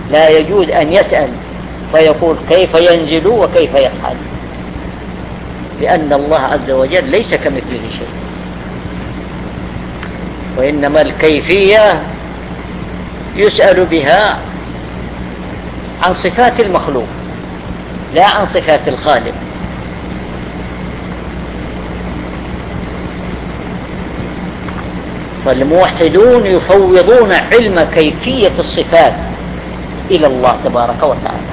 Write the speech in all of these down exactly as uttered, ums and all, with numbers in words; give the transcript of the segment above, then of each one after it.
لا يجوز أن يسأل فيقول كيف ينزل وكيف يفعل، لأن الله عز وجل ليس كمثله شيء، وإنما الكيفية يسأل بها عن صفات المخلوق لا عن صفات الخالق. فالموحدون يفوضون علم كيفية الصفات إلى الله تبارك وتعالى،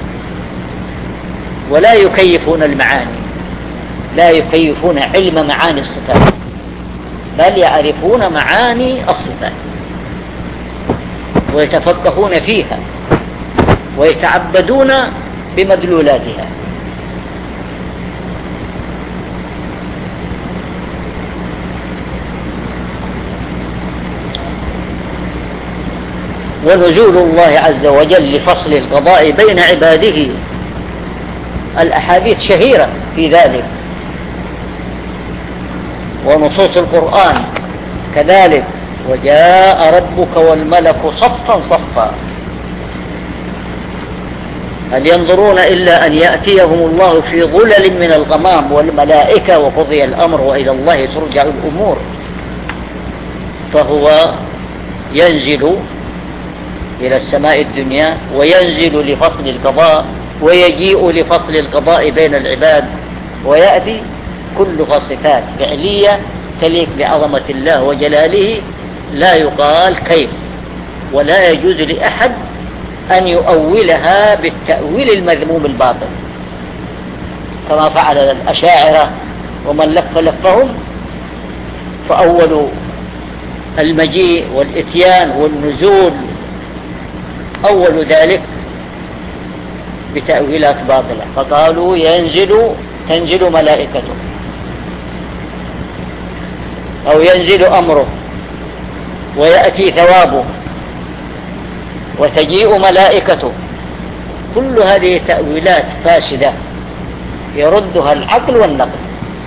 ولا يكيفون المعاني، لا يكيفون علم معاني الصفات، بل يعرفون معاني الصفات ويتفقهون فيها ويتعبدون بمدلولاتها. ونزول الله عز وجل لفصل القضاء بين عباده، الأحاديث شهيرة في ذلك، ونصوص القرآن كذلك، وجاء ربك والملك صفا صفا هل ينظرون إلا أن يأتيهم الله في ظلل من الغمام والملائكة وقضي الأمر وإلى الله ترجع الأمور. فهو ينزل إلى السماء الدنيا وينزل لفصل القضاء ويجيء لفصل القضاء بين العباد، ويأتي كلها صفات فعلية تليق بعظمة الله وجلاله، لا يقال كيف، ولا يجوز لأحد أن يؤولها بالتأويل المذموم الباطل كما فعل الأشاعرة ومن لف لفهم، فأولوا المجيء والإتيان والنزول أول ذلك بتأويلات باطلة، فقالوا ينزل تنزل ملائكته أو ينزل أمره ويأتي ثوابه وتجيء ملائكته. كل هذه تأويلات فاسدة يردها العقل والنقل،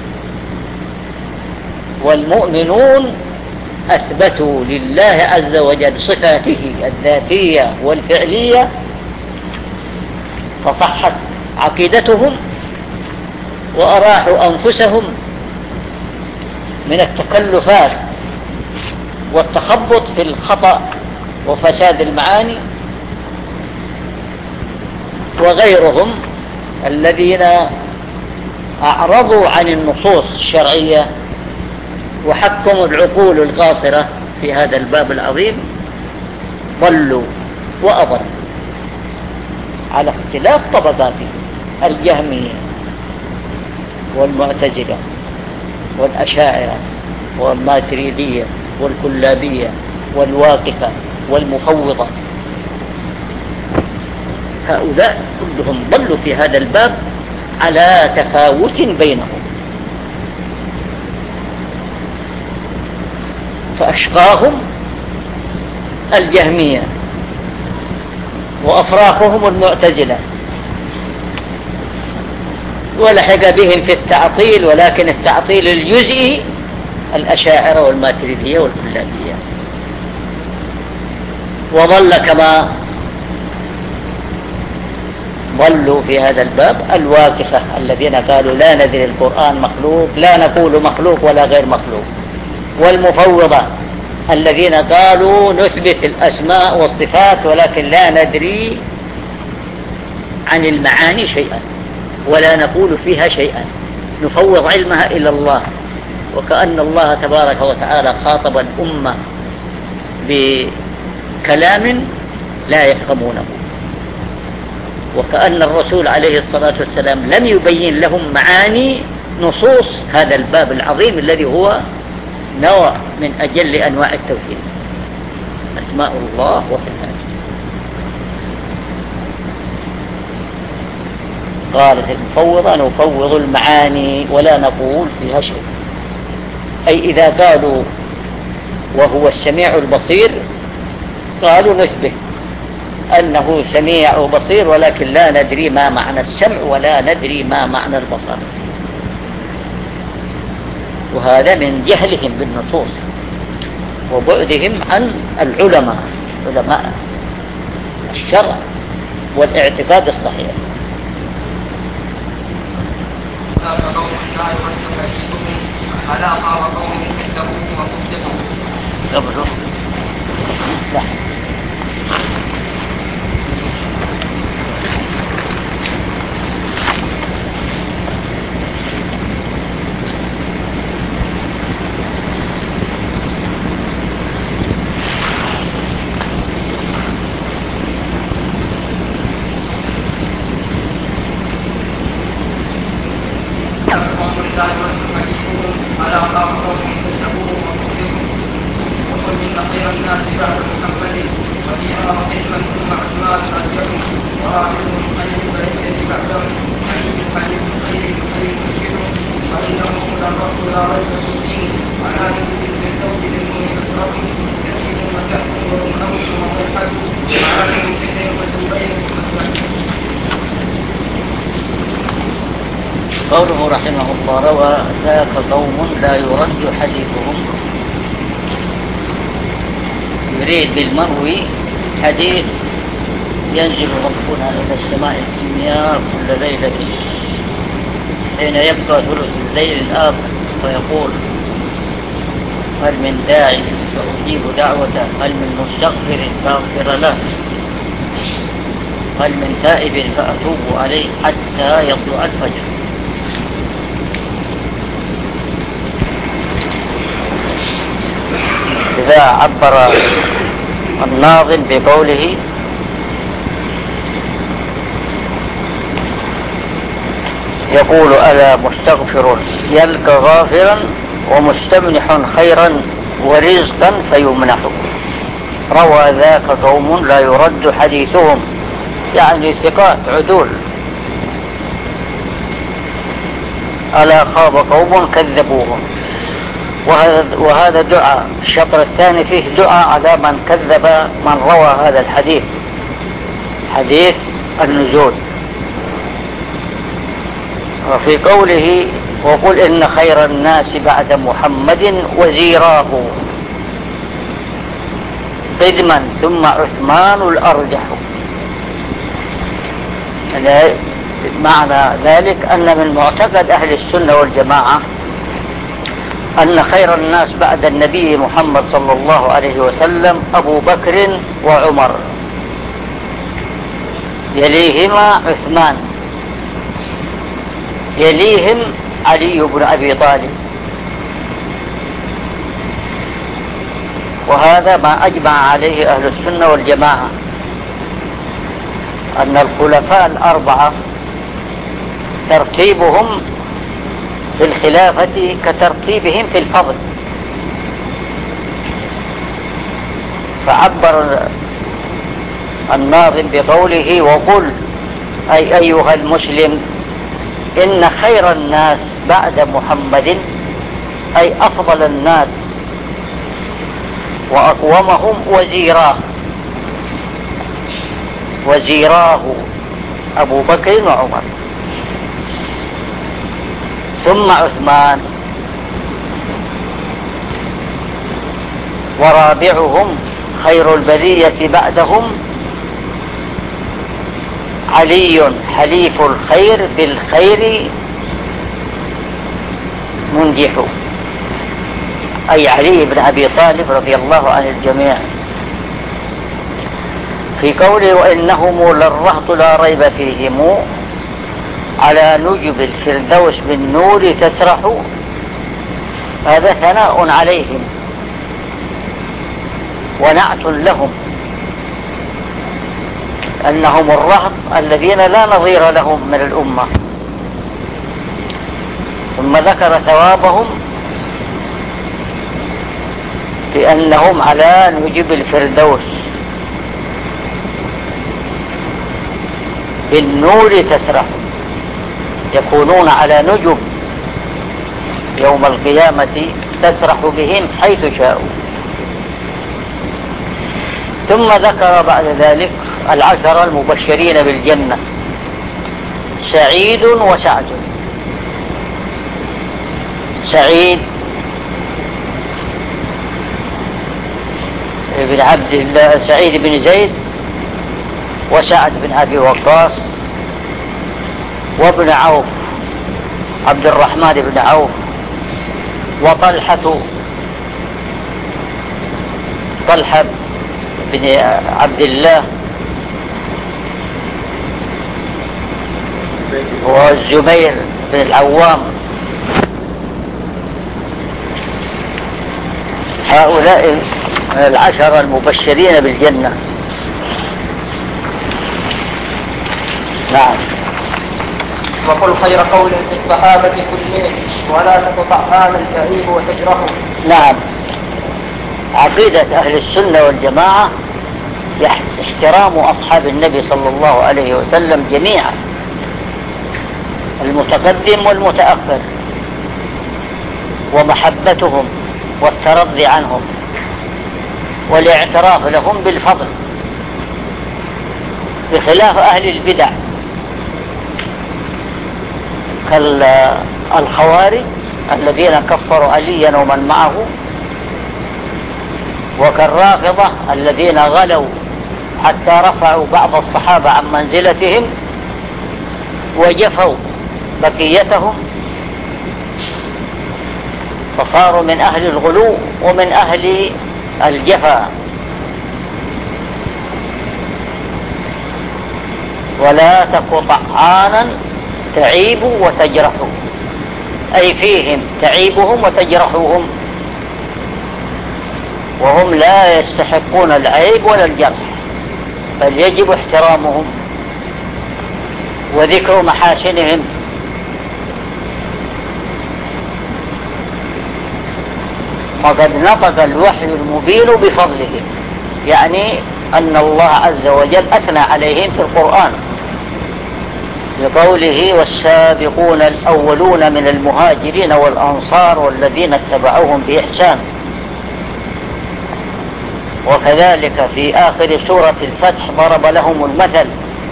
والمؤمنون أثبتوا لله عز وجل صفاته الذاتية والفعلية فصحت عقيدتهم وأراحوا أنفسهم من التكلفات والتخبط في الخطأ وفساد المعاني. وغيرهم الذين أعرضوا عن النصوص الشرعية وحكموا العقول القاصرة في هذا الباب العظيم ضلوا وأضلوا على اختلاف طبقاتهم: الجهمية والمعتزلة والأشاعرة والماتريدية والكلابية والواقفة والمفوضة. هؤلاء كلهم ضلوا في هذا الباب على تفاوت بينهم، فأشقاهم الجهمية وأفراخهم المعتزلة، ولحق بهم في التعطيل، ولكن التعطيل الجزئي الأشاعرة والماتريدية والكلابية. وظل كما ضلوا في هذا الباب الواقفة الذين قالوا لا ندري القرآن مخلوق، لا نقول مخلوق ولا غير مخلوق، والمفوضة الذين قالوا نثبت الأسماء والصفات ولكن لا ندري عن المعاني شيئا ولا نقول فيها شيئا، نفوض علمها إلى الله، وكأن الله تبارك وتعالى خاطب الأمة بكلام لا يفهمونه، وكأن الرسول عليه الصلاة والسلام لم يبين لهم معاني نصوص هذا الباب العظيم الذي هو نوع من أجل أنواع التوحيد، أسماء الله وصفاته. قالت المفوضة نفوض المعاني ولا نقول فيها شيء، أي إذا قالوا وهو السميع البصير قالوا نثبت أنه سميع وبصير ولكن لا ندري ما معنى السمع ولا ندري ما معنى البصر، وهذا من جهلهم بالنصوص وبعدهم عن العلماء علماء الشرع والاعتقاد الصحيح. قبله لا قوله رحمه الله روى ذاك قوم لا يرد حديثهم، يريد بالمروي حديث ينزل ربنا إلى السماء الدنيا كل ليلة حين يبقى ثلث الليل الآخر فيقول هل من داعي فأجيب دعوته، هل من مستغفر فأغفر له، هل من تائب فأتوب عليه حتى يطلع الفجر. إذا عبر الناظم بقوله يقول ألا مستغفر يلقى غافرا ومستمنح خيرا ورزقا فيمنحه، روى ذاك قوم لا يرد حديثهم، يعني ثقات عدول. ألا خاب قوم كذبوهم، وهذا, وهذا دعاء. الشطر الثاني فيه دعاء على من كذب من روى هذا الحديث، حديث النزول. وفي قوله وقل إن خير الناس بعد محمد وزيراه قدما ثم عثمان الأرجح، معنى ذلك أن من معتقد أهل السنة والجماعة أن خير الناس بعد النبي محمد صلى الله عليه وسلم أبو بكر وعمر، يليهما عثمان، يليهم علي بن أبي طالب. وهذا ما أجمع عليه أهل السنة والجماعة، أن الخلفاء الأربعة ترتيبهم في الخلافة كترتيبهم في الفضل. فعبر الناظم بقوله وقل أي أيها المسلم إن خير الناس بعد محمد، أي أفضل الناس وأقومهم وزيراه، وزيراه أبو بكر وعمر، ثم عثمان، ورابعهم خير البرية بعدهم علي حليف الخير بالخير منجح، أي علي بن أبي طالب رضي الله عن الجميع. في قوله وإنهم للرهط لا ريب فيهم على نجب الفردوس بالنور تسرح، هذا ثناء عليهم ونعت لهم، أنهم الرهط الذين لا نظير لهم من الأمة. ثم ذكر ثوابهم بأنهم على نجب الفردوس بالنور تسرح، يكونون على نجب يوم القيامة تسرح بهم حيث شاءوا. ثم ذكر بعد ذلك العشرة المبشرين بالجنة، سعيد وسعد. سعيد بن عبد الله، سعيد بن زيد وسعد بن أبي وقاص وابن عوف عبد الرحمن بن عوف وطلحة طلحة بن عبد الله والزبير بن العوام. هؤلاء من العشرة المبشرين بالجنة. نعم. وقل خير قول في الصحابة كلهم ولا تقطع هذا الكريم وتجرحه. نعم. عقيدة أهل السنة والجماعة احترام أصحاب النبي صلى الله عليه وسلم جميعا، المتقدم والمتأخر، ومحبتهم والترضي عنهم والاعتراف لهم بالفضل، بخلاف أهل البدع كالخوارج الذين كفروا عليا ومن معه، وكالرافضة الذين غلوا حتى رفعوا بعض الصحابة عن منزلتهم وجفوا بقيتهم، فصاروا من أهل الغلو ومن أهل الجفا. ولا تك طعانا تعيب وتجرح، أي فيهم تعيبهم وتجرحهم، وهم لا يستحقون العيب ولا الجرح، بل يجب احترامهم وذكر محاسنهم. وقد نطق الوحي المبين بفضلهم، يعني أن الله عز وجل أثنى عليهم في القرآن بقوله والسابقون الأولون من المهاجرين والأنصار والذين اتبعوهم بإحسان. وكذلك في آخر سورة الفتح ضرب لهم المثل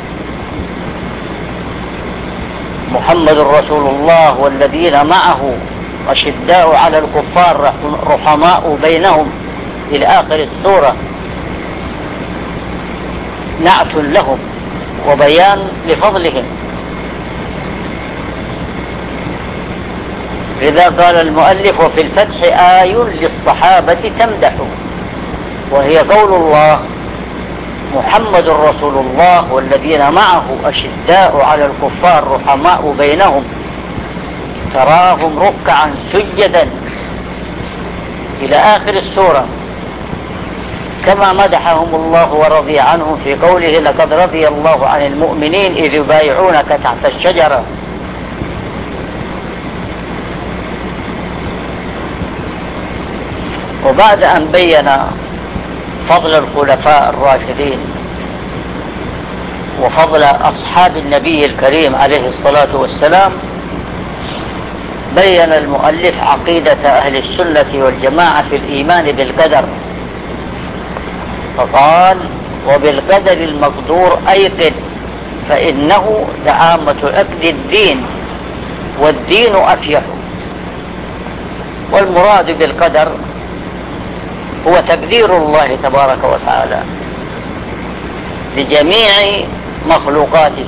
محمد رسول الله والذين معه أشداء على الكفار رحماء بينهم إلى آخر السورة، نعت لهم وبيان لفضلهم. إذا قال المؤلف وفي الفتح آي للصحابة تمدح، وهي قول الله محمد رسول الله والذين معه أشداء على الكفار رحماء بينهم تراهم ركعا سجدا إلى آخر السورة، كما مدحهم الله ورضي عنهم في قوله لقد رضي الله عن المؤمنين إذ يبايعونك تحت الشجرة. وبعد أن بين فضل الخلفاء الراشدين وفضل أصحاب النبي الكريم عليه الصلاة والسلام، بين المؤلف عقيدة أهل السنة والجماعة في الإيمان بالقدر، فقال وبالقدر المقدور أيقن فإنه دعامة عقد الدين والدين أفيح. والمراد بالقدر هو تقدير الله تبارك وتعالى لجميع مخلوقاته،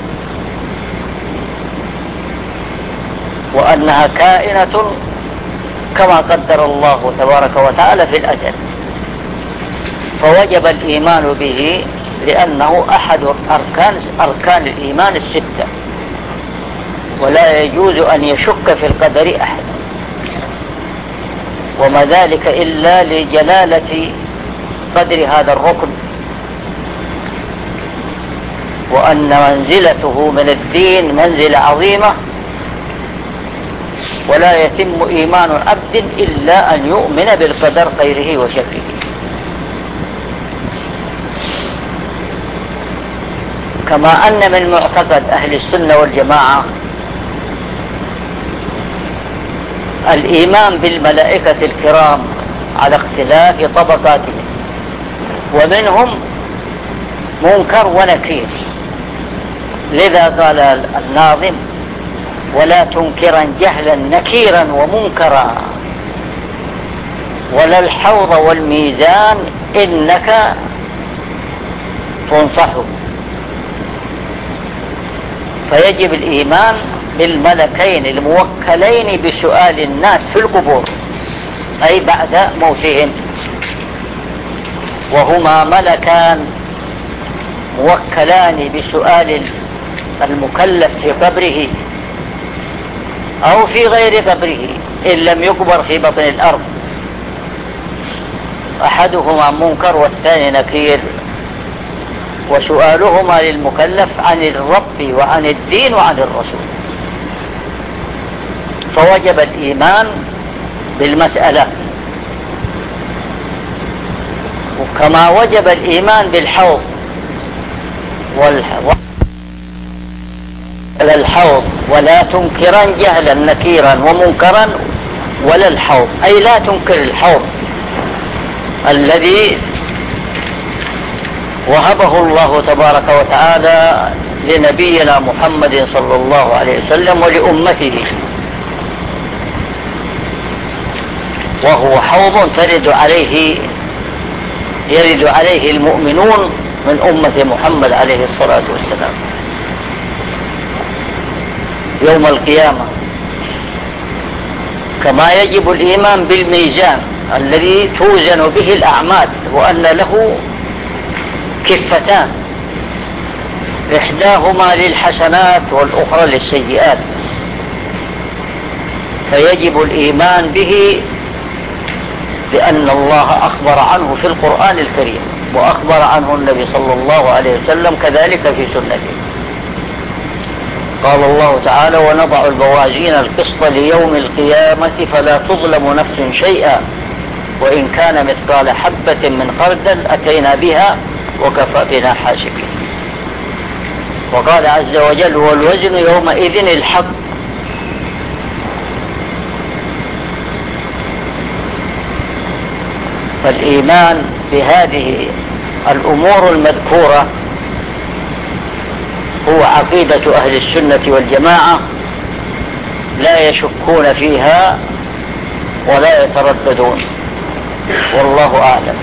وأنها كائنة كما قدر الله تبارك وتعالى في الأزل، فوجب الإيمان به لأنه أحد أركان, أركان الإيمان الستة، ولا يجوز أن يشك في القدر أحد، وما ذلك إلا لجلالة قدر هذا الركن، وأن منزلته من الدين منزلة عظيمة، ولا يتم إيمان عبد إلا أن يؤمن بالقدر خيره وشره. كما أن من معتقد أهل السنة والجماعة الإيمان بالملائكة الكرام على اختلاف طبقاتهم، ومنهم منكر ونكير، لذا قال الناظم ولا تنكرا جهلا نكيرا ومنكرا ولا الحوض والميزان إنك تنصح. فيجب الإيمان بالملكين الموكلين بسؤال الناس في القبور، أي بعد موتهم، وهما ملكان موكلان بسؤال المكلف في قبره أو في غير قبره إن لم يقبر في بطن الأرض، أحدهما منكر والثاني نكير، وسؤالهما للمكلف عن الرب وعن الدين وعن الرسول. فوجب الإيمان بالمسألة، وكما وجب الإيمان بالحوض والحوض ولا تنكرا جهلا نكيرا ومنكرا ولا الحوض، أي لا تنكر الحوض الذي وهبه الله تبارك وتعالى لنبينا محمد صلى الله عليه وسلم ولأمته، وهو حوض ترد عليه يرد عليه المؤمنون من أمة محمد عليه الصلاة والسلام يوم القيامة. كما يجب الإيمان بالميزان الذي توزن به الأعمال، وأن له كفتان إحداهما للحسنات والأخرى للسيئات، فيجب الإيمان به لأن الله أخبر عنه في القرآن الكريم، وأخبر عنه النبي صلى الله عليه وسلم كذلك في سنته. قال الله تعالى: ونضع الموازين القسط ليوم القيامة فلا تظلم نفس شيئا وإن كان مثقال حبة من خردل أتينا بها وكفى بنا حاسبين. وقال عز وجل: والوزن يومئذ الحق. فالإيمان بهذه الأمور المذكورة هو عقيدة أهل السنة والجماعة، لا يشكون فيها ولا يترددون، والله أعلم.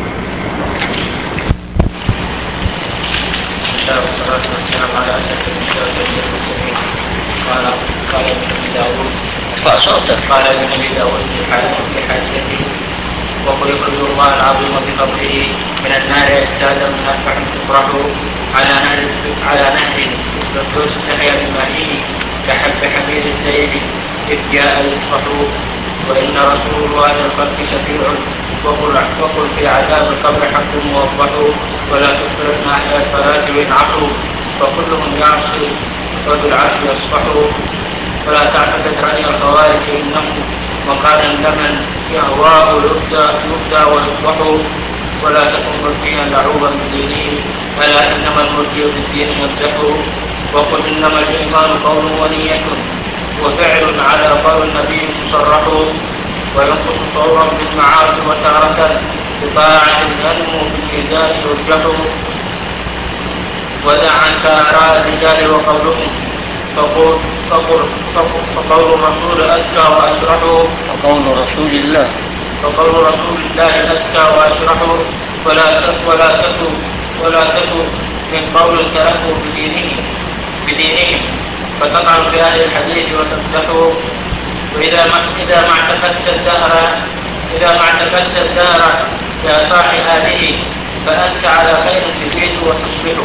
والصلاة والسلام على أشرف المرسلين. قال قال ابن داود قال ابن داود في حاجته: وقل يخرج الله العظيم بفضله من النار أجسادا من أربع تفرحوا على نهر على نهر الفردوس تحيا بمائه كحب حميد السيل إذ جاء يصفحوا. وإن رسول الله الخلق شفيع وقل وقل في عذاب القبر حق موضح ولا تكثر أهل الصلاة وينعقوا فكلهم يعصي وبالعفو يصفحوا. ولا تعتقد رأي الخوارج إنهم وقال لمن يهواه يبدى يبدى ويصبح. ولا تكن مرجيا لعوبا بدينه ألا إنما المرجي بالدين يمدح. وقل إنما الإيمان قول ونية وفعل على قول النبي مصرح. وينقص طورا بالمعاصي وتارة بطاعة ينمو بالميزان يرجح. ودع عنك آراء الرجال وقولهم فقول فقول فقول الرسول أزكى وأشرح. فقول رسول الله فقول رسول الله أزكى وأشرح. ولا ولا تكو ولا تكو من قول تركوا بدينه بدينهم فتطعن في أهل الحديث وتمدحوا. وإذا ما إذا ما اعتقدت الدهر إذا ما اعتقدت الدهر يا صاحي هذه فأنت على خير تزيد وتصبح.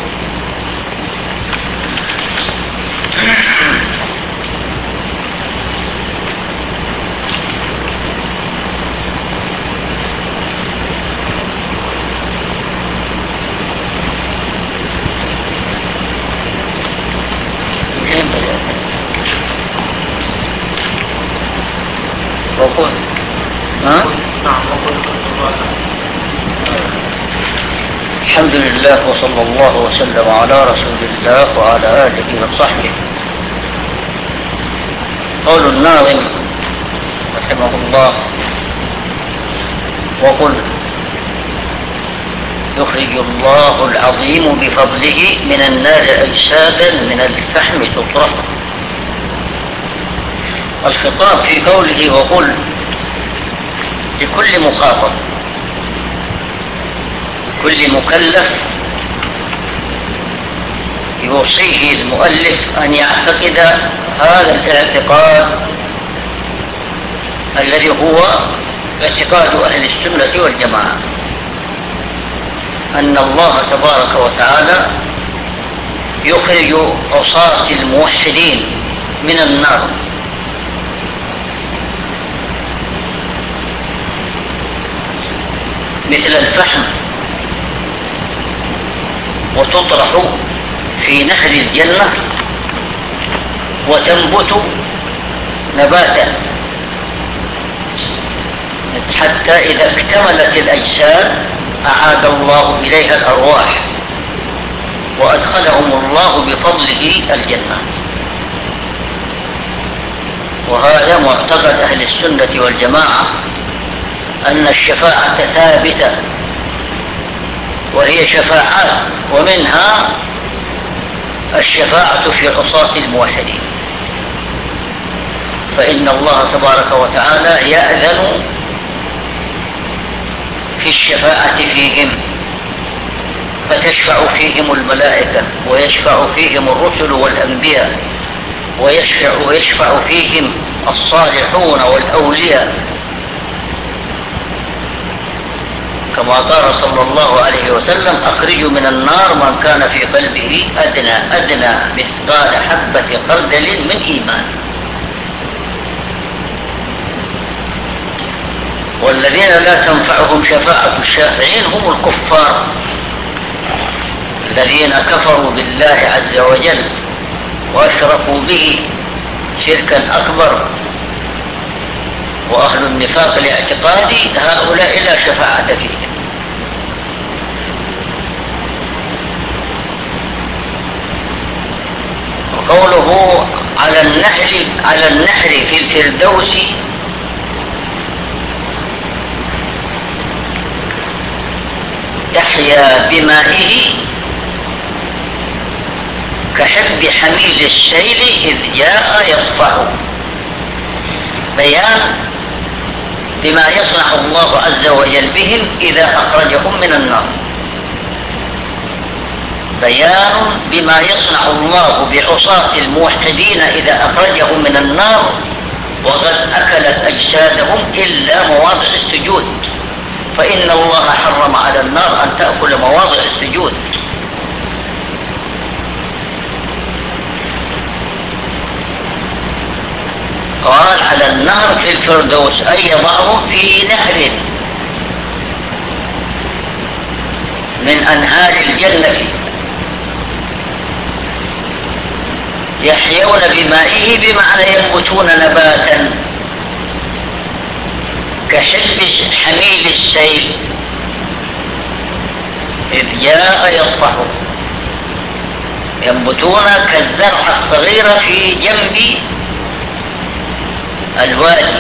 وقل ها؟ الحمد لله وصلى الله وسلم على رسول الله وعلى آله وصحبه. قول الناظم رحمه الله: وقل يخرج الله العظيم بفضله من النار أجسادا من الفحم تطرح. الخطاب في قوله وقل لكل مخاطب، كل مكلف يوصيه المؤلف أن يعتقد هذا الاعتقاد الذي هو اعتقاد أهل السنة والجماعة، أن الله تبارك وتعالى يخرج عصاة الموحدين من النار مثل الفحم، وتطرح في نهر الجنة وتنبت نباتا حتى إذا اكتملت الأجساد أعاد الله إليها الأرواح وأدخلهم الله بفضله الجنة. وهذا معتقد أهل السنة والجماعة، أن الشفاعة ثابتة، وهي شفاعات، ومنها الشفاعة في عصاة الموحدين، فإن الله تبارك وتعالى يأذن في الشفاعة فيهم، فتشفع فيهم الملائكة، ويشفع فيهم الرسل والأنبياء، ويشفع, ويشفع فيهم الصالحون والأولياء، كما قال صلى الله عليه وسلم: أخرجوا من النار من كان في قلبه أدنى أدنى مثقال حبة خردل من إيمان. والذين لا تنفعهم شفاعة الشافعين هم الكفار الذين كفروا بالله عز وجل وأشركوا به شركا أكبر، وأهل النفاق الاعتقادي هؤلاء لا شفاعة فيهم. وقوله على النهر على النهر في الفردوس يحيا بمائه كحب حميل السيل إذ جاء يصفح، بيان بما يصنع الله عز وجل بهم إذا أخرجهم من النار، بيان بما يصنع الله بعصاة الموحدين إذا أخرجهم من النار وقد أكلت أجسادهم إلا مواضع السجود، فإن الله حرم على النار أن تأكل مواضع السجود. قال على النهر في الفردوس، أي يضعهم في نهر من أنهار الجنة يحيون بمائه، بمعنى ينبتون نباتا كحب حميل السيل إذ جاء يصفح، ينبتون كالزرع الصغير في جنب الوادي،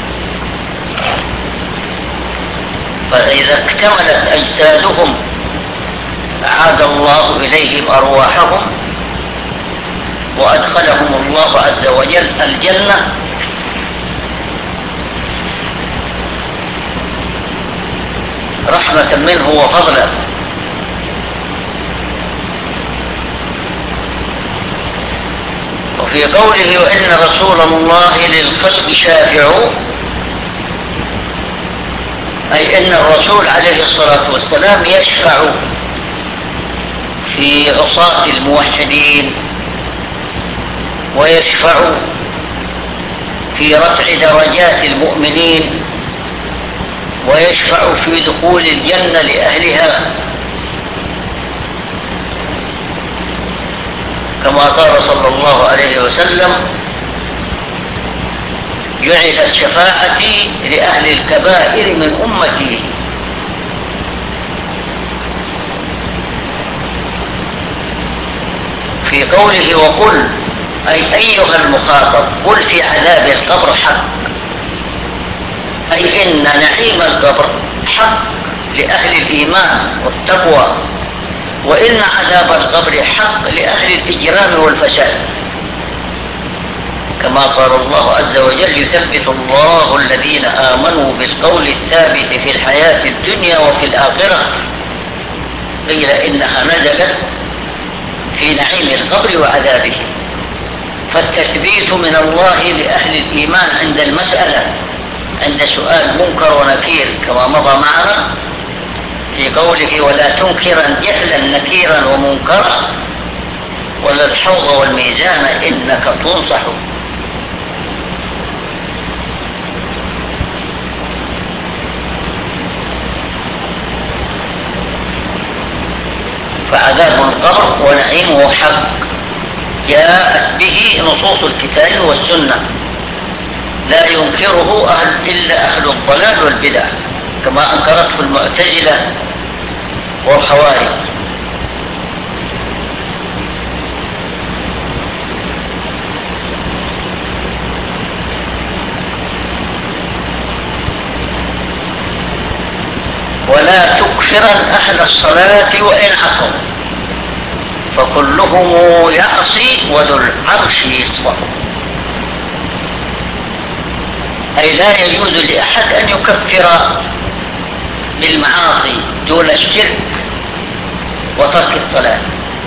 فإذا اكتملت أجسادهم أعاد الله إليهم أرواحهم وأدخلهم الله عز وجل الجنة، رحمة منه وفضلا. وفي قوله وإن رسول الله للخلق شافع، أي إن الرسول عليه الصلاة والسلام يشفع في عصاة الموحدين، ويشفع في رفع درجات المؤمنين، ويشفع في دخول الجنة لأهلها، كما قال صلى الله عليه وسلم: جعلت شفاعتي لأهل الكبائر من أمتي. في قوله وقل، أي أيها المخاطب قل في عذاب القبر حق، أي إن نعيم القبر حق لأهل الإيمان والتقوى، وإن عذاب القبر حق لأهل الإجرام والفساد، كما قال الله عز وجل: يثبت الله الذين آمنوا بالقول الثابت في الحياة الدنيا وفي الآخرة. قيل إنها نزلت في في نعيم القبر وعذابه. فالتثبيت من الله لأهل الإيمان عند المسألة، عند سؤال منكر ونكير كما مضى معنا في قوله ولا تنكرا جهلا نكيرا ومنكرا ولا الحوض والميزان إنك تنصح. فعذاب القبر ونعيمه حق جاءت به نصوص الكتاب والسنة، لا ينكره أهل إلا أهل الضلال والبدع كما أنكرته المعتزلة والخوارج. ولا تكفرن أهل الصلاة وإن عصوا فكلهم يعصي وذو العرش يصفح. أي لا يجوز لأحد أن يكفر بالمعاصي دون الشرك وترك الصلاة.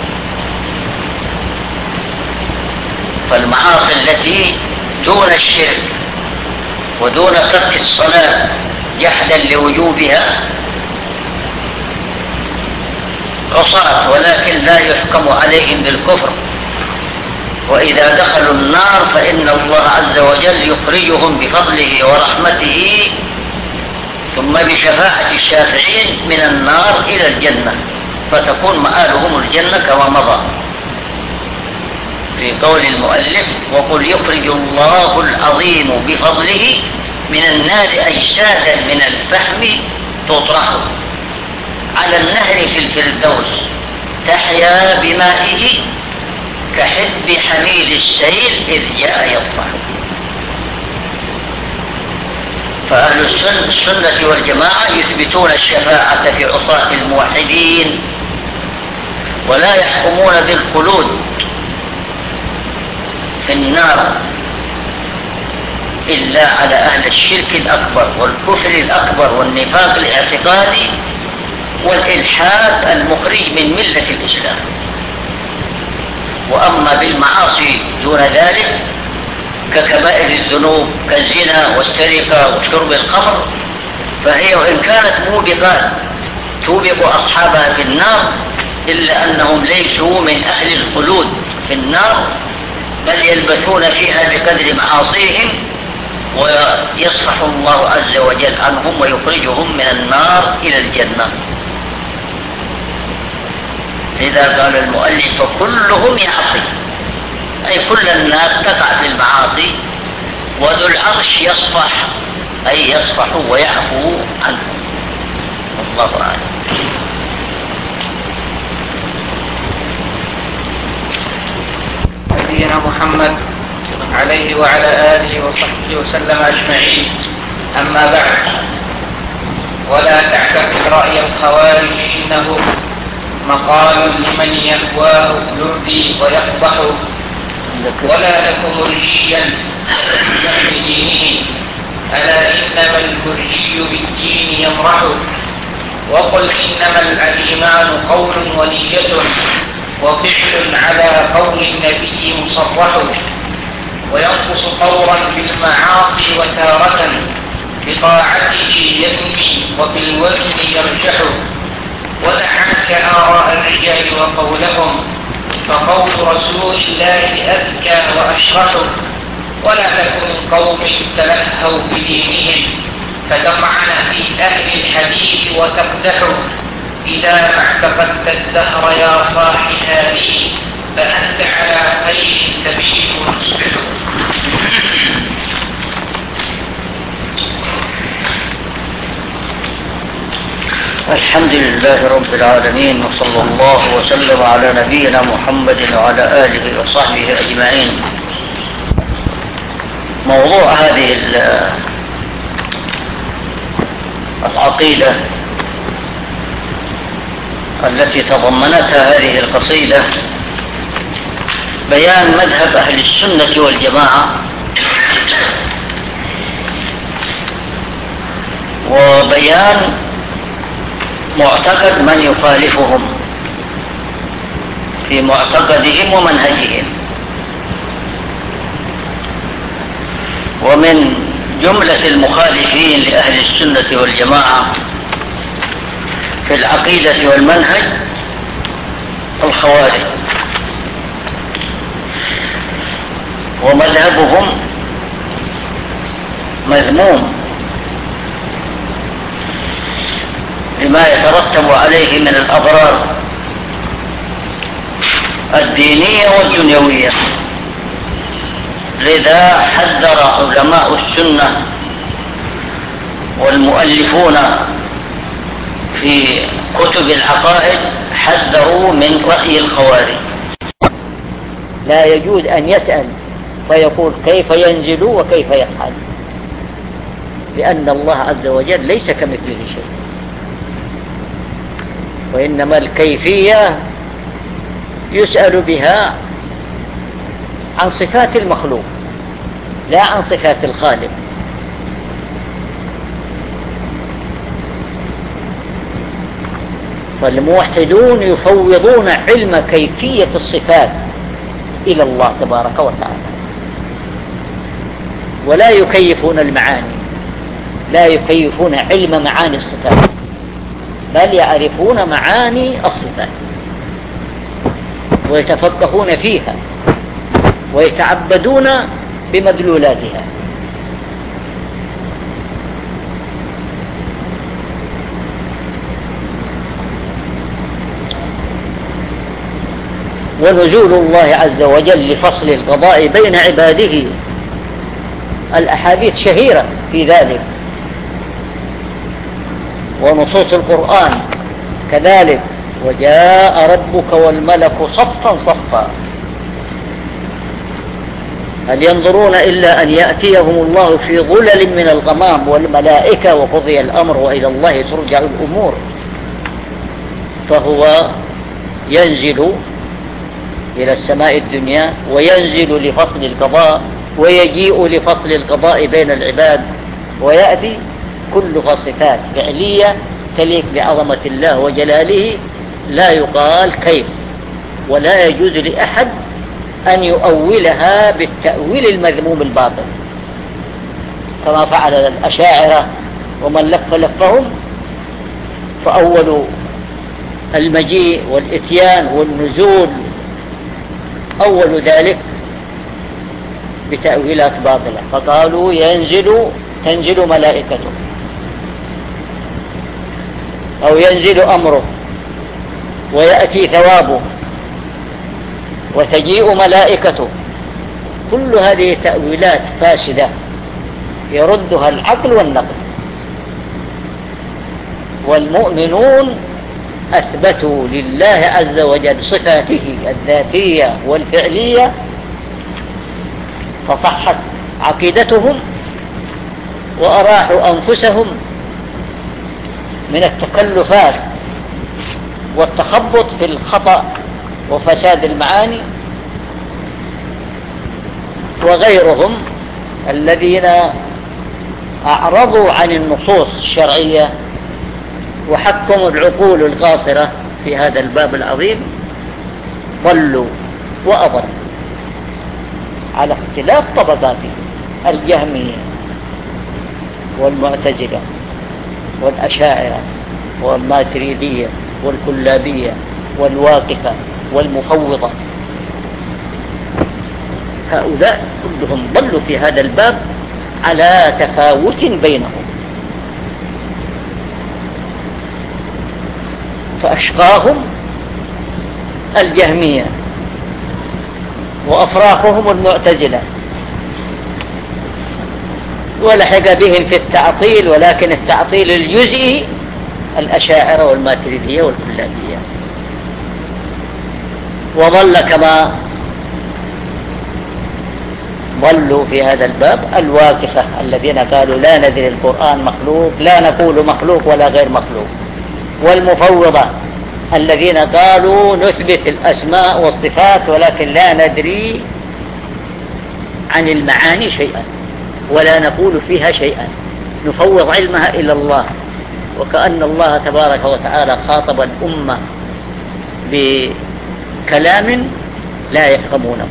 فالمعاصي التي دون الشرك ودون ترك الصلاة جحدا لوجوبها عصاة، ولكن لا يحكم عليهم بالكفر. وإذا دخلوا النار فإن الله عز وجل يخرجهم بفضله ورحمته ثم بشفاعة الشافعين من النار إلى الجنة، فتكون مآلهم الجنة كما مضى في قول المؤلف وقل يخرج الله العظيم بفضله من النار أجسادا من الفحم تطرح على النهر في الفردوس تحيا بمائه كحب حميل السيل إذ جاء يطفح. فأهل السنة, السنة والجماعة يثبتون الشفاعة في عصاة الموحدين ولا يحكمون بالخلود في النار إلا على أهل الشرك الأكبر والكفر الأكبر والنفاق الاعتقادي والإلحاد المخرج من ملة الإسلام. وأما بالمعاصي دون ذلك ككبائر الذنوب كالزنا والسرقة وشرب الخمر فهي وإن كانت موبقات توبق أصحابها في النار إلا أنهم ليسوا من أهل الخلود في النار، بل يلبثون فيها بقدر معاصيهم ويصفح الله عز وجل عنهم ويخرجهم من النار إلى الجنة. إذا قال المؤلف فكلهم يعصي أي كل الناس تقع في المعاصي وذو العرش يصفح أي يصفح ويعفو عنهم. الله أعلم. نبينا محمد عليه وعلى آله وصحبه وسلم أجمعين. أما بعد، ولا تعتقد رأي الخوارج إنه مقال لمن يهواه يرضي ويقبح ولا لك مرجيا بجمع دينه ألا إنما المرجي بالدين يمرح وقل إنما الإيمان قول ونية وفعل على قول النبي مصرح وينقص قولا بالمعاصي وتارة بطاعته ينمي وفي الوزن يرجح ولعنك آراء الرجال وقولهم فقول رسول الله أذكى وأشرح ولا تكن قوم تلهوا بدينهم فتطعن في أهل الحديث وتقدح إذا ما اعتقدت الدهر يا صاحي هذه فأنت على خير تبشر وتصبح. الحمد لله رب العالمين وصلى الله وسلم على نبينا محمد وعلى آله وصحبه أجمعين. موضوع هذه العقيدة التي تضمنتها هذه القصيدة بيان مذهب أهل السنة والجماعة وبيان معتقد من يخالفهم في معتقدهم ومنهجهم. ومن جملة المخالفين لأهل السنة والجماعة في العقيدة والمنهج الخوارج، ومذهبهم مذموم لما يترتب عليه من الأضرار الدينية والدنيوية. لذا حذر علماء السنة والمؤلفون في كتب العقائد حذروا من رأي الخوارج. لا يجوز أن يسأل فيقول كيف ينزل وكيف يفعل، لأن الله عز وجل ليس كمثله شيء، وإنما الكيفية يسأل بها عن صفات المخلوق لا عن صفات الخالق. فالموحدون يفوضون علم كيفية الصفات إلى الله تبارك وتعالى، ولا يكيفون المعاني، لا يكيفون علم معاني الصفات، بل يعرفون معاني الصفات ويتفقهون فيها ويتعبدون بمدلولاتها. ونزول الله عز وجل لفصل القضاء بين عباده، الأحاديث شهيرة في ذلك، ونصوص القرآن كذلك، وجاء ربك والملك صفا صفا هل ينظرون إلا أن يأتيهم الله في ظلل من الغمام والملائكة وقضي الأمر وإلى الله ترجع الأمور. فهو ينزل إلى السماء الدنيا وينزل لفصل القضاء ويجيء لفصل القضاء بين العباد، ويأتي كل صفات فعلية تليق بعظمة الله وجلاله، لا يقال كيف، ولا يجوز لأحد أن يؤولها بالتأويل المذموم الباطل كما فعل الأشاعرة ومن لف لفهم، فأولوا المجيء والإتيان والنزول أول ذلك بتأويلات باطلة، فقالوا ينزل تنزل ملائكته أو ينزل أمره ويأتي ثوابه وتجيء ملائكته. كل هذه تأويلات فاسدة يردها العقل والنقل. والمؤمنون أثبتوا لله عز وجل صفاته الذاتية والفعلية فصحت عقيدتهم وأراحوا أنفسهم من التكلفات والتخبط في الخطأ وفساد المعاني. وغيرهم الذين أعرضوا عن النصوص الشرعية وحكموا العقول القاصرة في هذا الباب العظيم ضلوا وأضلوا على اختلاف طبقاتهم: الجهمية والمعتزلة والأشاعرة والماتريدية والكلابية والواقفة والمفوضة. هؤلاء كلهم ضلوا في هذا الباب على تفاوت بينهم، فأشقاهم الجهمية وأفراقهم المعتزلة، ولحق بهم في التعطيل ولكن التعطيل الجزئي الأشاعرة والماتريدية والكلابية. وظل كما ضلوا في هذا الباب الواقفة الذين قالوا لا ندري القرآن مخلوق، لا نقول مخلوق ولا غير مخلوق، والمفوضة الذين قالوا نثبت الأسماء والصفات ولكن لا ندري عن المعاني شيئا ولا نقول فيها شيئا، نفوض علمها إلى الله. وكأن الله تبارك وتعالى خاطب الأمة كلام لا يفهمونه،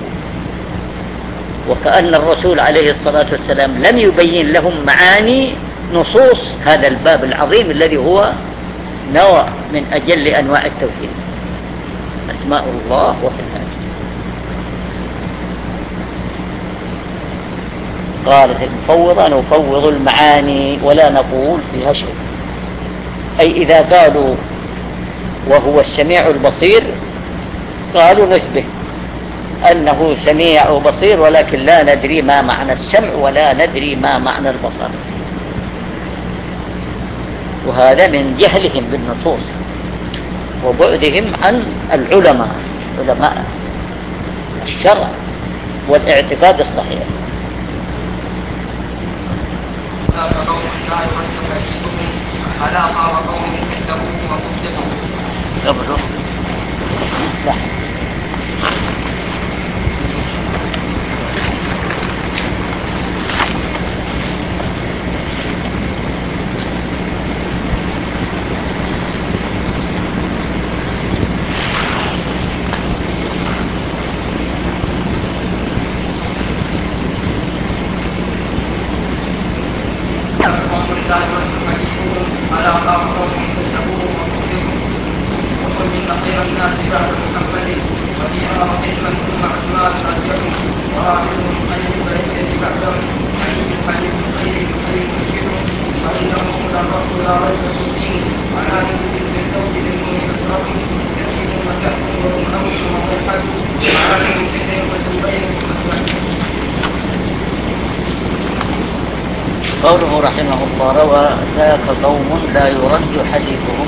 وكأن الرسول عليه الصلاة والسلام لم يبين لهم معاني نصوص هذا الباب العظيم الذي هو نوع من أجل أنواع التوحيد، أسماء الله وصفاته. قالت المفوضة: نفوض المعاني ولا نقول فيها شيء. أي إذا قالوا وهو السميع البصير قالوا نثبت أنه سميع وبصير، ولكن لا ندري ما معنى السمع ولا ندري ما معنى البصر، وهذا من جهلهم بالنصوص وبعدهم عن العلماء علماء الشرع والاعتقاد الصحيح. ألا خاب قوم كذبوا وصدقوا. قبله لا قوله رحمه الله: روى ذاك قوم لا يرد حديثهم.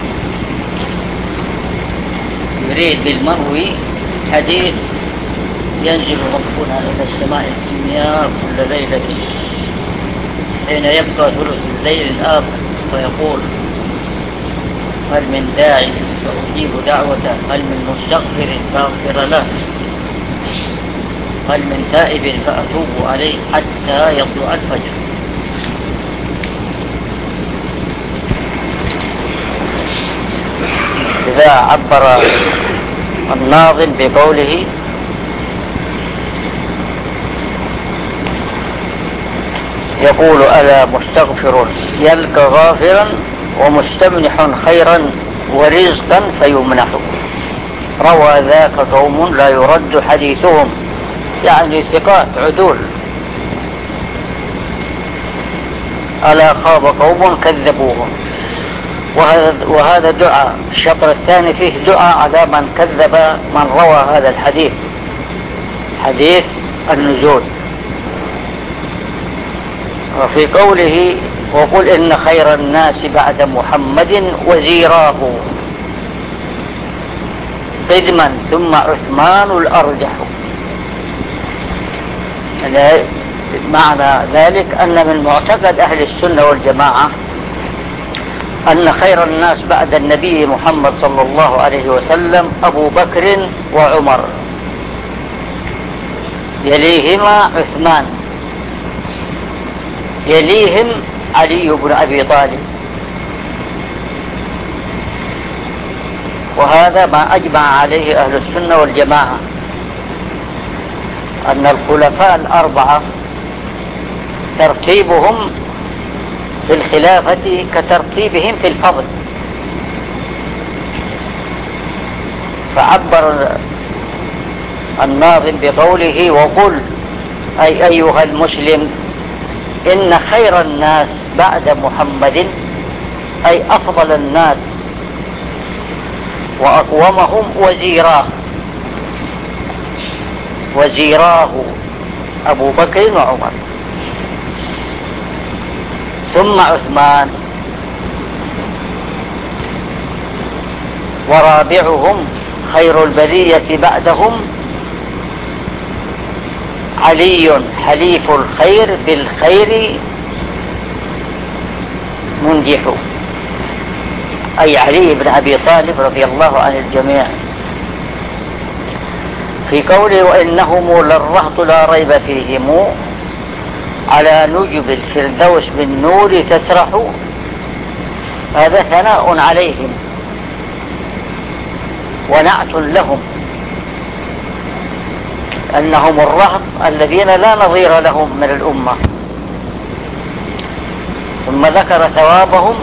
يريد بالمروي حديث ينزل ربنا إلى السماء الدنيا كل ليلة حين يبقى ثلث الليل الآخر فيقول: هل من داعي فأجيب دعوته، هل من مستغفر فأغفر له، هل من تائب فأتوب عليه حتى يطلع الفجر. إذا عبر الناظم بقوله: يقول: ألا مستغفر يلقى غافرا ومستمنح خيرا ورزقا فيمنح. روى ذاك قوم لا يرد حديثهم، يعني ثقات عدول. ألا خاب قوم كذبوهم. وهذا دعاء، الشطر الثاني فيه دعاء على من كذب من روى هذا الحديث، حديث النزول. وفي قوله: وقل إن خير الناس بعد محمد وزيراه قدما ثم عثمان الأرجح. معنى ذلك أن من معتقد أهل السنة والجماعة أن خير الناس بعد النبي محمد صلى الله عليه وسلم أبو بكر وعمر، يليهما عثمان، يليهم علي بن أبي طالب. وهذا ما أجمع عليه أهل السنة والجماعة، أن الخلفاء الأربعة ترتيبهم في الخلافة كترتيبهم في الفضل. فعبر الناظم بقوله: وقل أي أيها المسلم إن خير الناس بعد محمد، أي أفضل الناس وأقومهم وزيراه، وزيراه أبو بكر وعمر، ثم عثمان، ورابعهم خير البرية بعدهم علي حليف الخير بالخير منجح، أي علي بن أبي طالب رضي الله عن الجميع. في قوله: وإنهم للرهط لا ريب فيهم على نجب الفردوس بالنور تسرح. هذا ثناء عليهم ونعت لهم أنهم الرهط الذين لا نظير لهم من الأمة. ثم ذكر ثوابهم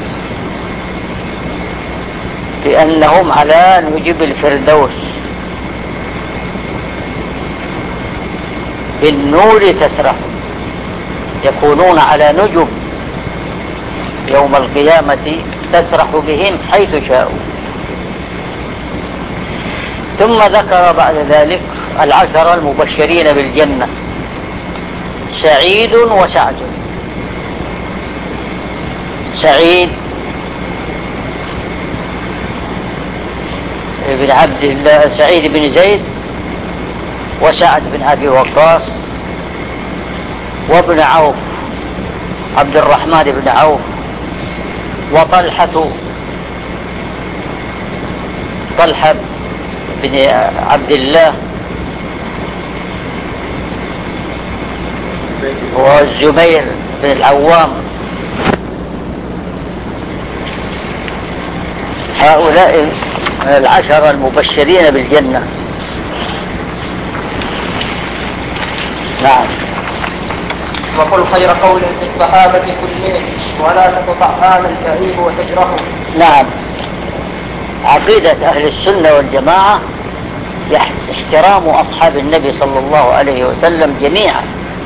بأنهم على نجب الفردوس بالنور تسرح، يكونون على نجب يوم القيامة تسرح بهم حيث شاءوا. ثم ذكر بعد ذلك العشرة المبشرين بالجنة، سعيد وسعد. سعيد بن عبد الله سعيد بن زيد، وسعد بن أبي وقاص، وابن عوف عبد الرحمن بن عوف، وطلحة طلحة بن عبد الله، والزبير بن العوام. هؤلاء العشرة المبشرين بالجنة. نعم. وقل خير قول في الصحابة كلهم ولا تقطع آل الكريم وتجرحه. نعم. عقيدة أهل السنة والجماعة احترام أصحاب النبي صلى الله عليه وسلم جميعا،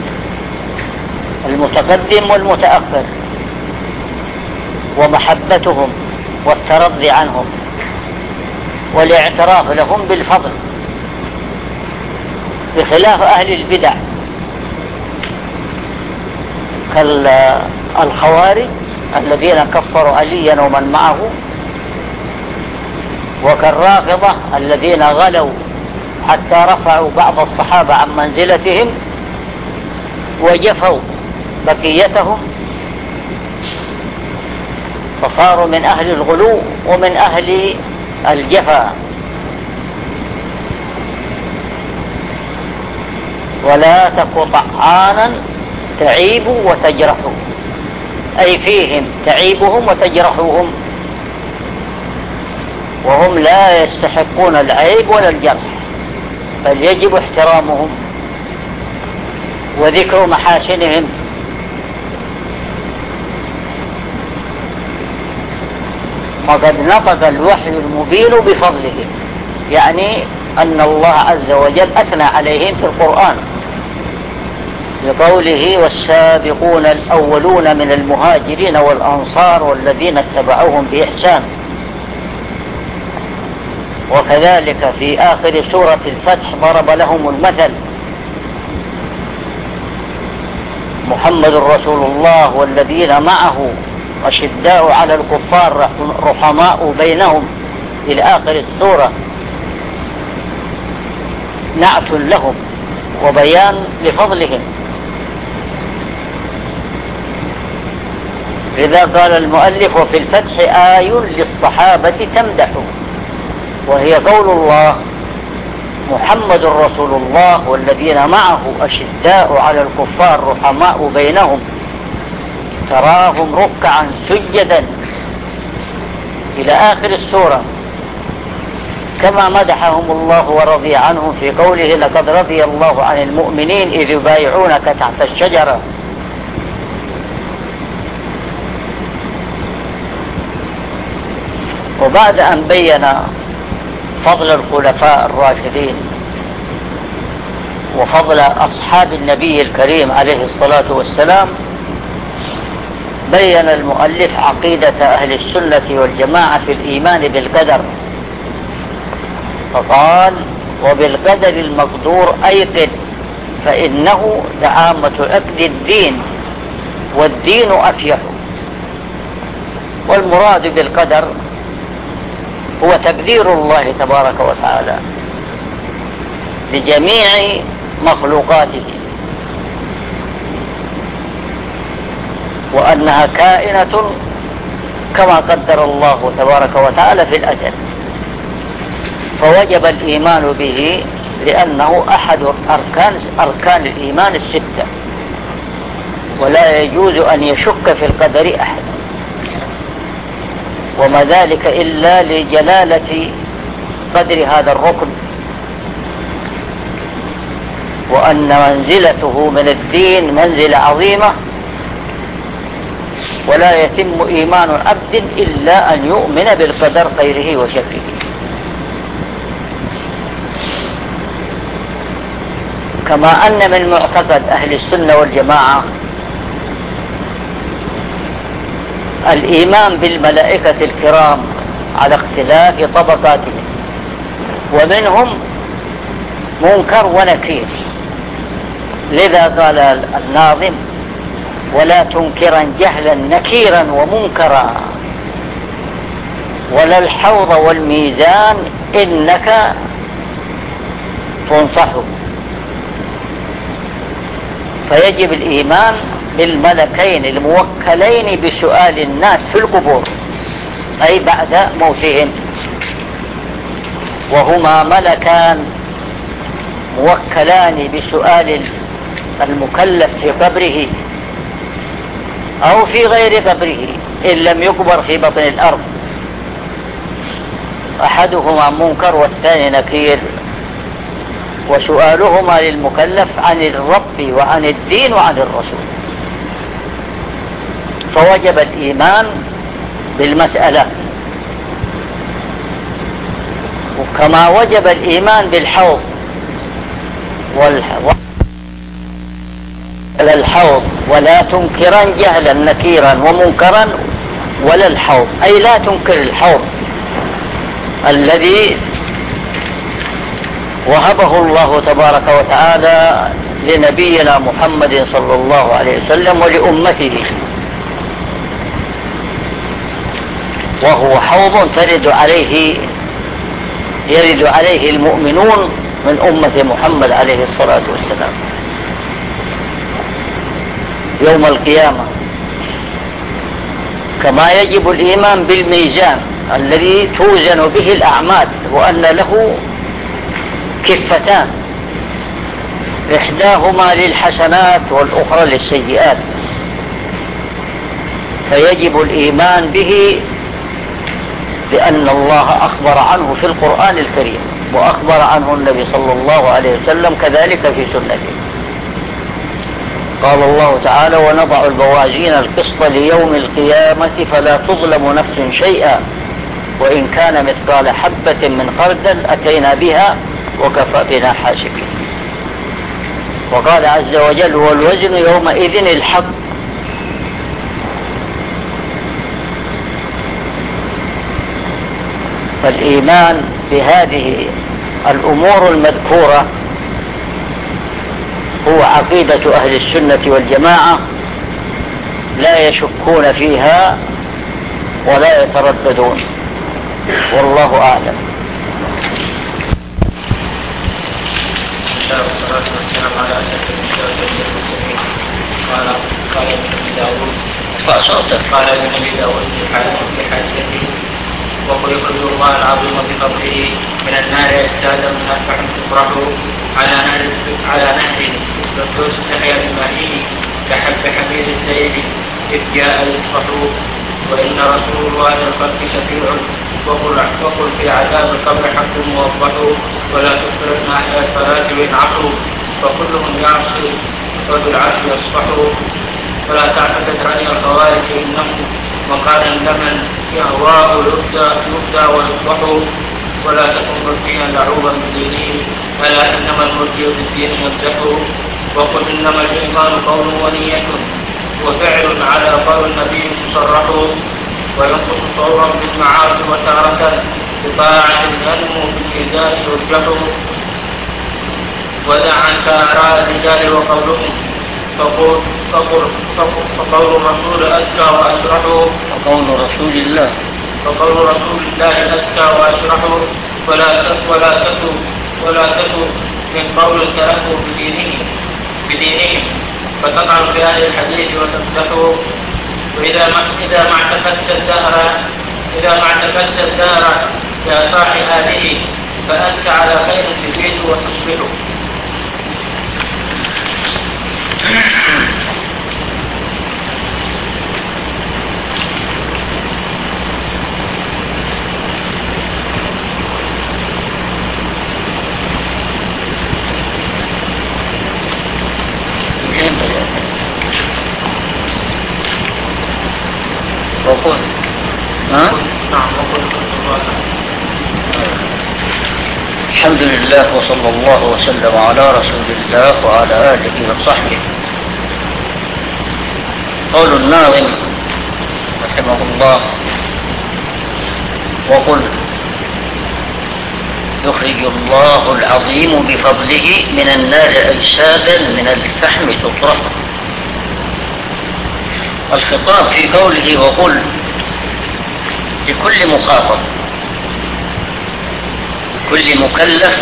المتقدم والمتأخر، ومحبتهم والترضي عنهم والاعتراف لهم بالفضل، بخلاف أهل البدع كالخوارج الذين كفروا عليا ومن معه، وكالرافضة الذين غلوا حتى رفعوا بعض الصحابة عن منزلتهم وجفوا بقيتهم، فصاروا من أهل الغلو ومن أهل الجفا. ولا تك طعانا تعيب وتجرح، أي فيهم تعيبهم وتجرحهم، وهم لا يستحقون العيب ولا الجرح، بل يجب احترامهم وذكر محاسنهم. وقد نطق الوحي المبين بفضلهم، يعني أن الله عز وجل أثنى عليهم في القرآن بقوله والسابقون الأولون من المهاجرين والأنصار والذين اتبعوهم بإحسان. وكذلك في آخر سورة الفتح ضرب لهم المثل محمد رسول الله والذين معه أشداء على الكفار رحماء بينهم إلى آخر السورة، نعت لهم وبيان لفضلهم. إذا قال المؤلف وفي الفتح آي للصحابة تمدح، وهي قول الله محمد رسول الله والذين معه أشداء على الكفار رحماء بينهم تراهم ركعا سجدا إلى آخر السورة، كما مدحهم الله ورضي عنهم في قوله لقد رضي الله عن المؤمنين إذ يبايعونك تحت الشجرة. وبعد أن بين فضل الخلفاء الراشدين وفضل أصحاب النبي الكريم عليه الصلاة والسلام، بين المؤلف عقيدة أهل السنة والجماعة في الإيمان بالقدر، فقال وبالقدر المقدور أيقن فإنه دعامة عقد الدين والدين أفيح. والمراد بالقدر هو تقدير الله تبارك وتعالى لجميع مخلوقاته، وأنها كائنة كما قدر الله تبارك وتعالى في الأزل، فوجب الإيمان به لأنه أحد أركان, أركان الإيمان الستة، ولا يجوز أن يشك في القدر أحد، وما ذلك إلا لجلالة قدر هذا الركن وأن منزلته من الدين منزلة عظيمة، ولا يتم إيمان عبد إلا أن يؤمن بالقدر خيره وشره. كما أن من معتقد أهل السنة والجماعة الإيمان بالملائكة الكرام على اختلاف طبقاتهم، ومنهم منكر ونكير. لذا قال الناظم: ولا تنكرا جهلا نكيرا ومنكرا، ولا الحوض والميزان إنك تنصح. فيجب الإيمان بالملكين الموكلين بسؤال الناس في القبور، أي بعد موتهم، وهما ملكان موكلان بسؤال المكلف في قبره أو في غير قبره إن لم يقبر في بطن الأرض. أحدهما منكر والثاني نكير، وسؤالهما للمكلف عن الرب وعن الدين وعن الرسول. فوجب الإيمان بالمسألة، وكما وجب الإيمان بالحوض والحوض. ولا تنكرا جهلا نكيرا ومنكرا ولا الحوض، أي لا تنكر الحوض الذي وهبه الله تبارك وتعالى لنبينا محمد صلى الله عليه وسلم ولأمته، وهو حوض ترد عليه يرد عليه المؤمنون من أمة محمد عليه الصلاة والسلام يوم القيامة. كما يجب الإيمان بالميزان الذي توزن به الأعمال، وأن له كفتان، إحداهما للحسنات والأخرى للسيئات. فيجب الإيمان به لأن الله أخبر عنه في القرآن الكريم، وأخبر عنه النبي صلى الله عليه وسلم كذلك في سنته. قال الله تعالى: ونضع الموازين القسط ليوم القيامة فلا تظلم نفس شيئا وإن كان مثقال حبة من خردل أتينا بها وكفى بنا حاسبين. وقال عز وجل: والوزن يومئذ الحق. فالإيمان بهذه الأمور المذكورة هو عقيدة أهل السنة والجماعة، لا يشكون فيها ولا يترددون، والله أعلم. والصلاة والسلام على أشرف المرسلين. قال قال ابن داود قال ابن داود في حادثته: وخلق الجرمان العظيم بفضله من النار يزداد من أنفع تفرح على نهر على نهر الفردوس تحيا بمائه كحب حميد السيل إذ جاء يصفح. وإن رسول الله الخلق شفيع وقل في عذاب القبر حق موضح. ولا تكثرن أهل الصلاة وينعقوا فكلهم يعصي وذو العرش يصفح. ولا تعتقد رأي الخوارج إنهم وقال لمن يهواه يبدى ويصبح. ولا تكن مرجيا لعوبا بدينه ألا إنما المرجي بالدين يمدح. وقل إنما الإيمان قول ونية وفعل على قول النبي مصرح. وينقص صورا بالمعاصي وتارة بطاعة ينمو بالميزان يرجح. ودع عنك آراء الرجال وقولهم فقول فقول فقول الرسول أزكى وأشرح. وقول رسول الله فقول رسول الله أزكى وأشرح. ولا تك ولا تك ولا تك من قول التأكل بدينه بدينهم فتطعن في أهل الحديث وتمسحه. وإذا ما إذا ما اعتقدت الدهر إذا ما اعتقدت الدهر يا صاح هذه فأنت على خير تزيد وتصبح. الحمد لله وصلى الله وسلم على رسول الله وعلى آله وصحبه. قول الناظم رحمه الله: وقل يخرج الله العظيم بفضله من النار أجسادا من الفحم تطرح. الخطاب في قوله وقل لكل مخاطب، كل مكلف،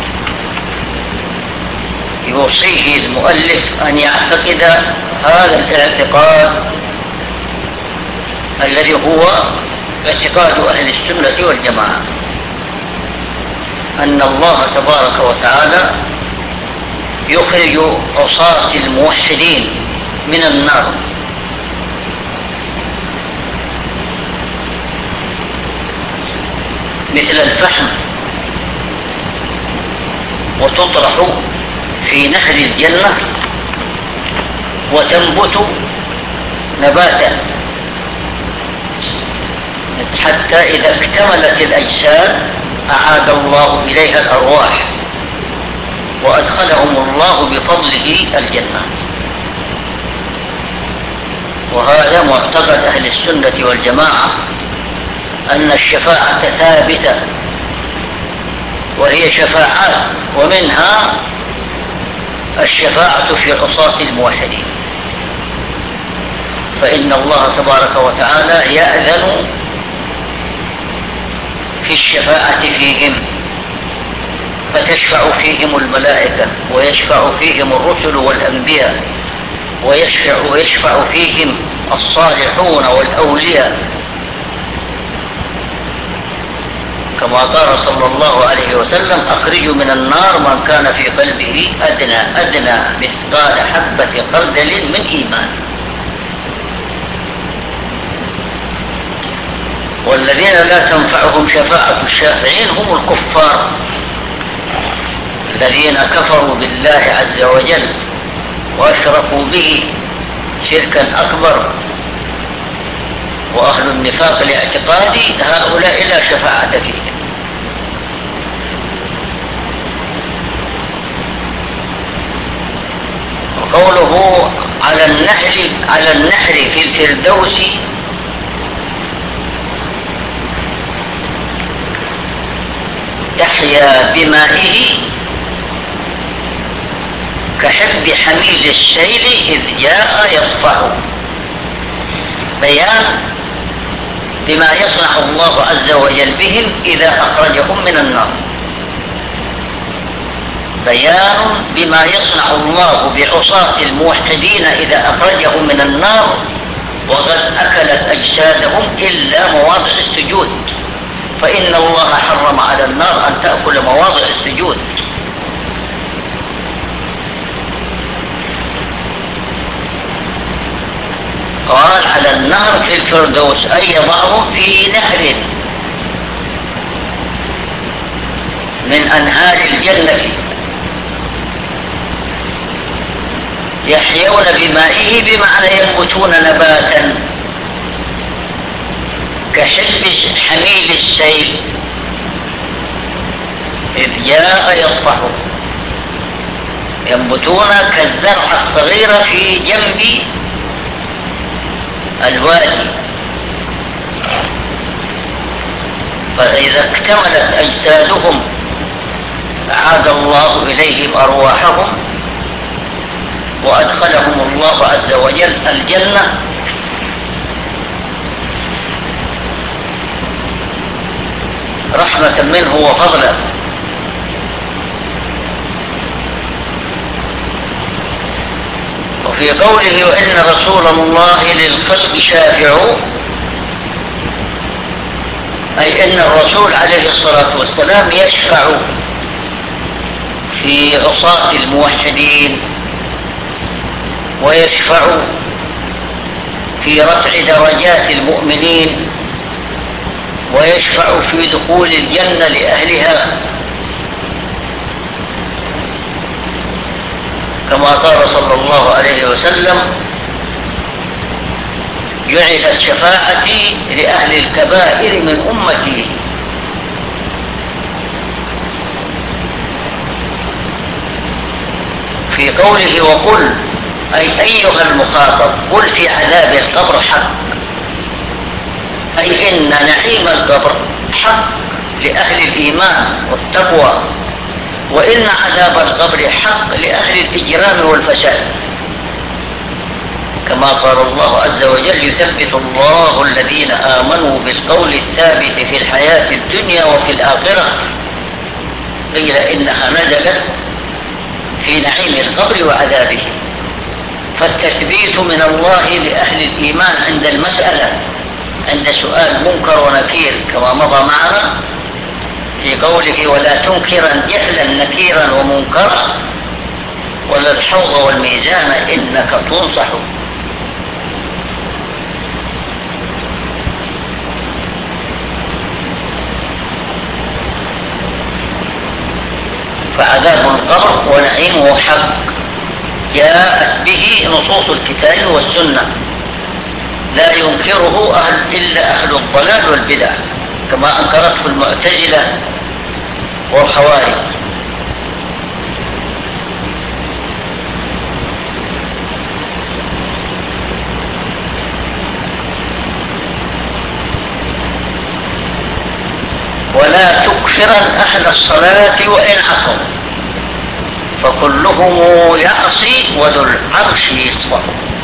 يوصيه المؤلف أن يعتقد هذا الاعتقاد الذي هو اعتقاد أهل السنة والجماعة، أن الله تبارك وتعالى يخرج عصاة الموحدين من النار مثل الفحم، وتطرح في نهر الجنة وتنبت نباتا حتى إذا اكتملت الأجساد أعاد الله إليها الأرواح وأدخلهم الله بفضله الجنة. وهذا معتقد أهل السنة والجماعة، أن الشفاعة ثابتة، وهي شفاعات، ومنها الشفاعة في عصاة الموحدين، فإن الله تبارك وتعالى يأذن في الشفاعة فيهم، فتشفع فيهم الملائكة، ويشفع فيهم الرسل والأنبياء، ويشفع, ويشفع فيهم الصالحون والأولياء، كما قال صلى الله عليه وسلم: أخرجوا من النار من كان في قلبه أدنى أدنى مثقال حبة خردل من إيمان. والذين لا تنفعهم شفاعة الشافعين هم الكفار الذين كفروا بالله عز وجل وأشركوا به شركا أكبر، وأهل النفاق الاعتقادي هؤلاء لا شفاعة فيهم. وقوله على النهر على النهر في الفردوس يحيا بمائه كحب حميل السيل إذ جاء يصفح، بيان بما يصنع الله عز وجل بهم إذا أخرجهم من النار، بيان بما يصنع الله بعصاة الموحدين إذا أخرجهم من النار، وقد أكلت أجسادهم إلا مواضع السجود، فإن الله حرم على النار أن تأكل مواضع السجود. قال على النهر في الفردوس، أي يضعهم في نهر من أنهار الجنة يحيون بمائه، بمعنى ينبتون نباتا كحب حميل السيل إذ جاء يصفح، ينبتون كالزرع الصغير في جنب الوادي، فإذا اكتملت أجسادهم أعاد الله إليهم أرواحهم وأدخلهم الله عز وجل الجنة، رحمة منه وفضلا. وفي قوله وإن رسول الله للخلق شافع، أي إن الرسول عليه الصلاة والسلام يشفع في عصاة الموحدين، ويشفع في رفع درجات المؤمنين، ويشفع في دخول الجنة لأهلها، كما قال صلى الله عليه وسلم: جعلت شفاعتي لأهل الكبائر من أمتي. في قوله وقل أي أيها المخاطب قل في عذاب القبر حق، أي إن نعيم القبر حق لأهل الإيمان والتقوى، وإن عذاب القبر حق لأهل الإجرام والفساد، كما قال الله عز وجل يثبت الله الذين آمنوا بالقول الثابت في الحياة الدنيا وفي الآخرة. قيل إنها نزلت في نعيم القبر وعذابه، فالتثبيت من الله لأهل الإيمان عند المسألة، عند سؤال منكر ونكير كما مضى معنا في قوله ولا تنكرا جهلا نكيرا ومنكرا ولا الحوض والميزان إنك تنصح. فعذاب القبر ونعيمه حق جاءت به نصوص الكتاب والسنة، لا ينكره أهل إلا أهل الضلال والبدع كما أنكرته المعتزلة والخوارج. ولا تكفرن أهل الصلاة وإن عصوا فكلهم يعصي وذو العرش يصفح،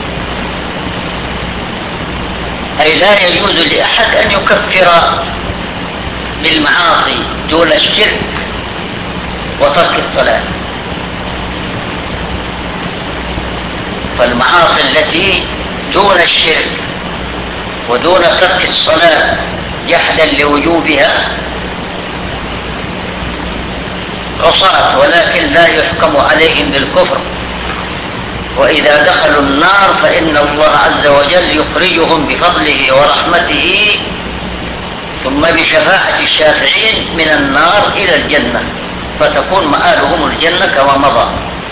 أي لا يجوز لأحد أن يكفر بالمعاصي دون الشرك وترك الصلاة. فالمعاصي التي دون الشرك ودون ترك الصلاة جحدا لوجوبها عصاة، ولكن لا يحكم عليهم بالكفر، وإذا دخلوا النار فإن الله عز وجل يخرجهم بفضله ورحمته ثم بشفاعة الشافعين من النار إلى الجنة، فتكون مآلهم الجنة كما مضى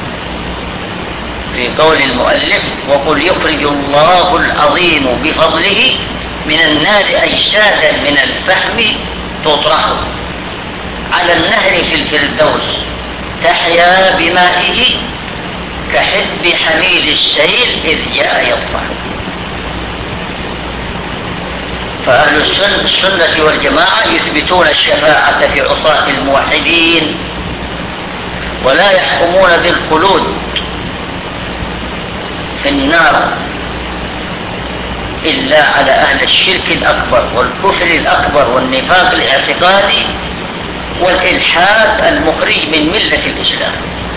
في قول المؤلف وقل يخرج الله العظيم بفضله من النار أجسادا من الفحم تطرح على النهر في الفردوس تحيا بمائه كحب حميد السيل إذ جاء يطفح. فأهل السنة والجماعة يثبتون الشفاعة في عصاة الموحدين ولا يحكمون بالخلود في النار إلا على أهل الشرك الأكبر والكفر الأكبر والنفاق الاعتقادي والإلحاد المخرج من ملة الإسلام.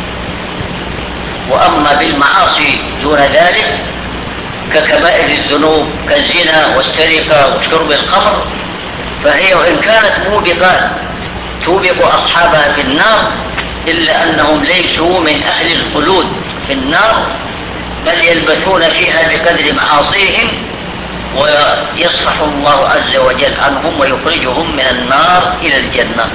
وأما بالمعاصي دون ذلك ككبائر الذنوب كالزنا والسرقة وشرب الخمر فهي وإن كانت موبقات توبق أصحابها في النار إلا أنهم ليسوا من أهل الخلود في النار، بل يلبثون فيها بقدر معاصيهم ويصفح الله عز وجل عنهم ويخرجهم من النار إلى الجنة.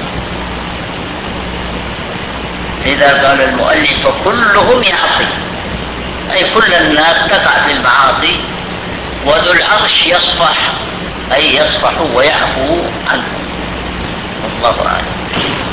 لذا قال المؤلف فكلهم يعصي، أي كل الناس تقع في المعاصي وذو العرش يصفح أي يصفح ويعفو عنهم. والله أعلم.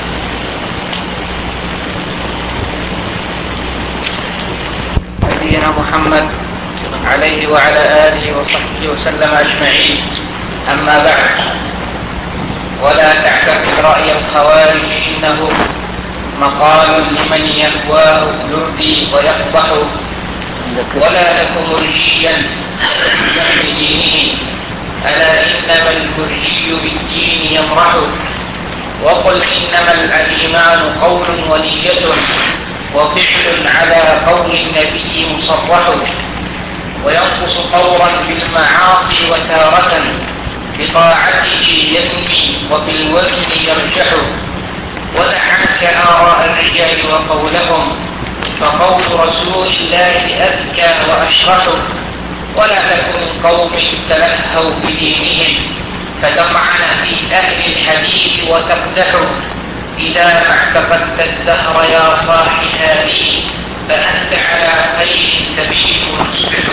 نبينا محمد عليه وعلى آله وصحبه وسلم أجمعين. أما بعد، ولا تعتقد رأي الخوارج إنه مقال لمن يهواه يرضي ويقبح، ولا تك مرجيا بدينه، ألا إنما المرجي بالدين يمرح، وقل إنما الإيمان قول ونية وفعل على قول النبي مصرح، وينقص طورا بالمعاصي وتارة بطاعته ينمي وفي الوزن يرجح، ودع عنك آراء الرجال وقولهم فقول رسول الله أذكى وأشرح، ولا تكن قوم تلهوا بدينهم فتطعن في أهل الحديث وتقدح، إذا ما اعتقدت الدهر يا صاح هذه فأنت على خير تبشر وتصبح.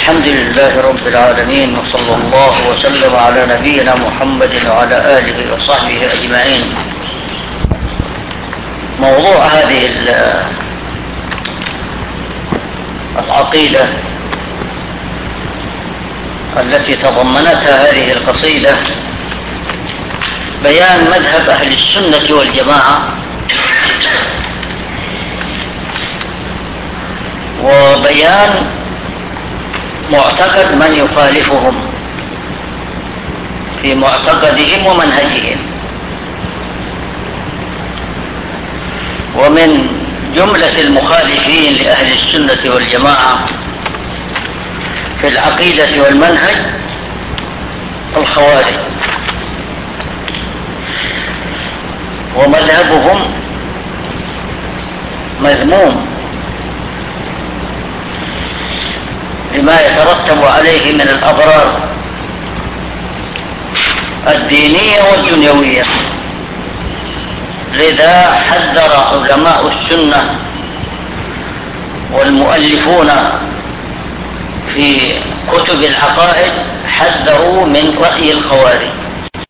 الحمد لله رب العالمين، وصلى الله وسلم على نبينا محمد وعلى آله وصحبه أجمعين. موضوع هذه العقيدة التي تضمنتها هذه القصيدة بيان مذهب أهل السنة والجماعة وبيان معتقد من يخالفهم في معتقدهم ومنهجهم. ومن جملة المخالفين لأهل السنة والجماعة في العقيدة والمنهج الخوارج، ومذهبهم مذموم لما يترتب عليه من الأضرار الدينية والدنيوية. لذا حذر علماء السنة والمؤلفون في كتب العقائد حذروا من رأي الخوارج،